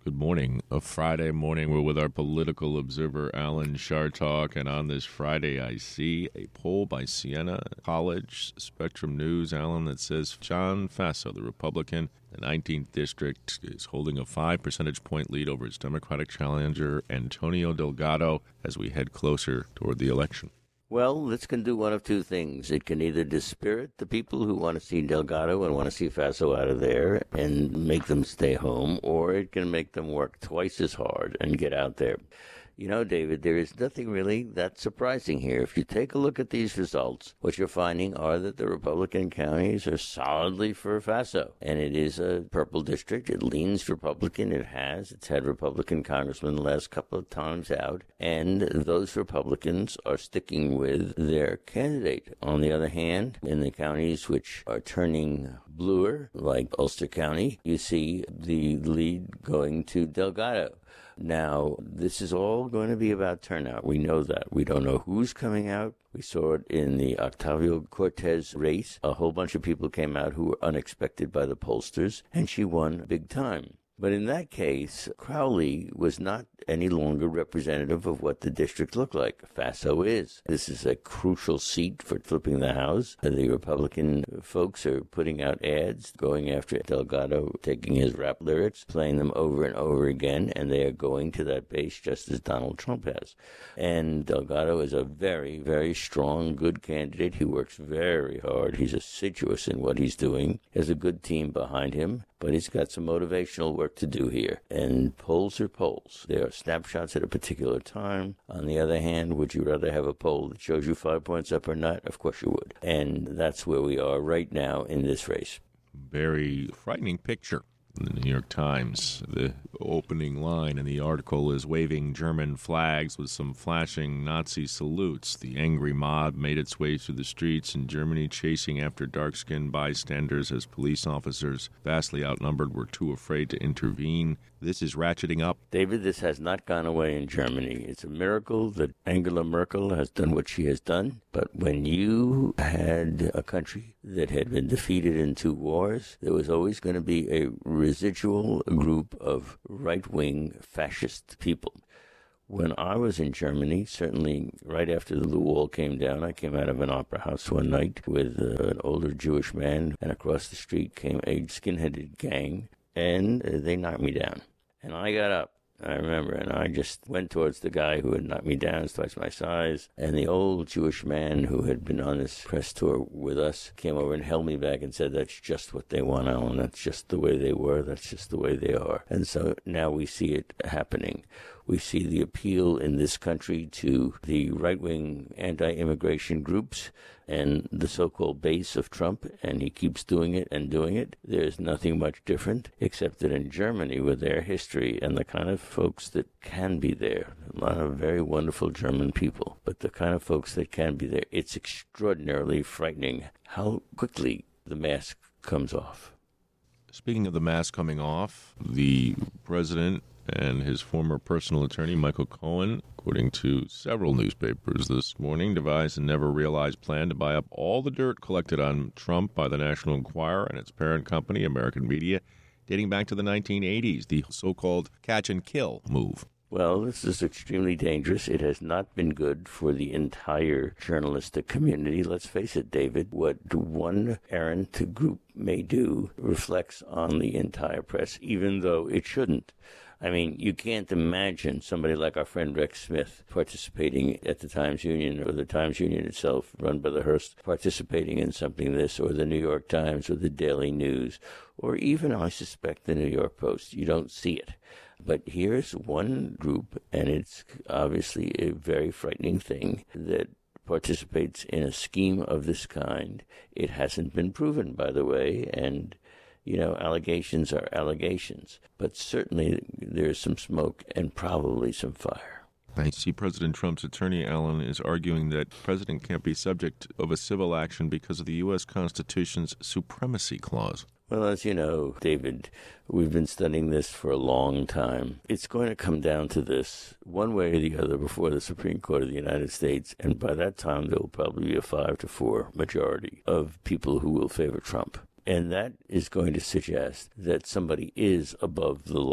Good morning. A Friday morning, we're with our political observer, Alan Chartock, and on this Friday, I see a poll by Siena College, Spectrum News, Alan, that says John Faso, the Republican, the 19th District, is holding a 5 percentage point lead over his Democratic challenger, Antonio Delgado, as we head closer toward the election. Well, this can do one of two things. It can either dispirit the people who want to see Delgado and want to see Faso out of there and make them stay home, or it can make them work twice as hard and get out there. You know, David, there is nothing really that surprising here. If you take a look at these results, what you're finding are that the Republican counties are solidly for Faso. And it is a purple district. It leans Republican. It's had Republican congressmen the last couple of times out. And those Republicans are sticking with their candidate. On the other hand, in the counties which are turning bluer, like Ulster County, you see the lead going to Delgado. Now, this is all going to be about turnout. We know that. We don't know who's coming out. We saw it in the Octavio Cortez race. A whole bunch of people came out who were unexpected by the pollsters, and she won big time. But in that case, Crowley was not any longer representative of what the district looked like. Faso is. This is a crucial seat for flipping the House. The Republican folks are putting out ads, going after Delgado, taking his rap lyrics, playing them over and over again, and they are going to that base just as Donald Trump has. And Delgado is a very, very strong, good candidate. He works very hard. He's assiduous in what he's doing. He has a good team behind him, but he's got some motivational work to do here. And polls are polls. They are snapshots at a particular time. On the other hand, would you rather have a poll that shows you 5 points up or not? Of course you would. And that's where we are right now in this race. Very frightening picture. In the New York Times, the opening line in the article is waving German flags with some flashing Nazi salutes. The angry mob made its way through the streets in Germany, chasing after dark-skinned bystanders as police officers, vastly outnumbered, were too afraid to intervene. This is ratcheting up. David, this has not gone away in Germany. It's a miracle that Angela Merkel has done what she has done. But when you had a country that had been defeated in 2 wars, there was always going to be a residual group of right-wing fascist people. When I was in Germany, certainly right after the wall came down, I came out of an opera house one night with an older Jewish man, and across the street came a skin-headed gang, and they knocked me down. And I got up, I remember, and I just went towards the guy who had knocked me down, twice my size, and the old Jewish man who had been on this press tour with us came over and held me back and said, "That's just what they want, Alan. That's just the way they were. That's just the way they are." And so now we see it happening. We see the appeal in this country to the right-wing anti-immigration groups and the so-called base of Trump, and he keeps doing it and doing it. There's nothing much different, except that in Germany, with their history and the kind of folks that can be there, a lot of very wonderful German people, but the kind of folks that can be there, it's extraordinarily frightening how quickly the mask comes off. Speaking of the mask coming off, the president and his former personal attorney, Michael Cohen, according to several newspapers this morning, devised a never-realized plan to buy up all the dirt collected on Trump by the National Enquirer and its parent company, American Media, dating back to the 1980s, the so-called catch-and-kill move. Well, this is extremely dangerous. It has not been good for the entire journalistic community. Let's face it, David, what one errant group may do reflects on the entire press, even though it shouldn't. I mean, you can't imagine somebody like our friend Rex Smith participating at the Times Union, or the Times Union itself, run by the Hearst, participating in something like this, or the New York Times, or the Daily News, or even, I suspect, the New York Post. You don't see it. But here's one group, and it's obviously a very frightening thing, that participates in a scheme of this kind. It hasn't been proven, by the way, and you know, allegations are allegations, but certainly there's some smoke and probably some fire. I see President Trump's attorney, Alan, is arguing that the president can't be subject of a civil action because of the U.S. Constitution's supremacy clause. Well, as you know, David, we've been studying this for a long time. It's going to come down to this, one way or the other, before the Supreme Court of the United States, and by that time there will probably be a 5-4 majority of people who will favor Trump. And that is going to suggest that somebody is above the law.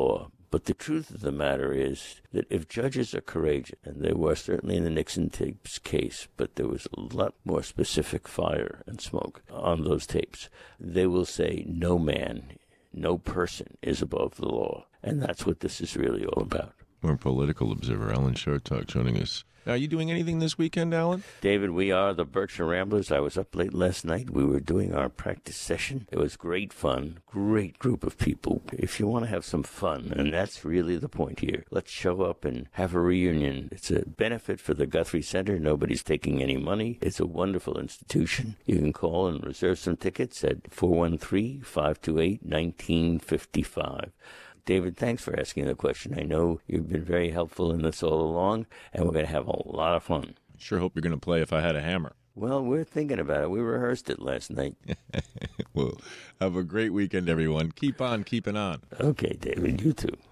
But the truth of the matter is that if judges are courageous, and they were certainly in the Nixon tapes case, but there was a lot more specific fire and smoke on those tapes, they will say no man, no person is above the law. And that's what this is really all about. Our political observer, Alan Chartock, joining us. Now, are you doing anything this weekend, Alan? David, we are the Berkshire Ramblers. I was up late last night. We were doing our practice session. It was great fun. Great group of people. If you want to have some fun, and that's really the point here, let's show up and have a reunion. It's a benefit for the Guthrie Center. Nobody's taking any money. It's a wonderful institution. You can call and reserve some tickets at 413-528-1955. David, thanks for asking the question. I know you've been very helpful in this all along, and we're going to have a lot of fun. Sure hope you're going to play If I Had a Hammer. Well, we're thinking about it. We rehearsed it last night. Well, have a great weekend, everyone. Keep on keeping on. Okay, David, you too.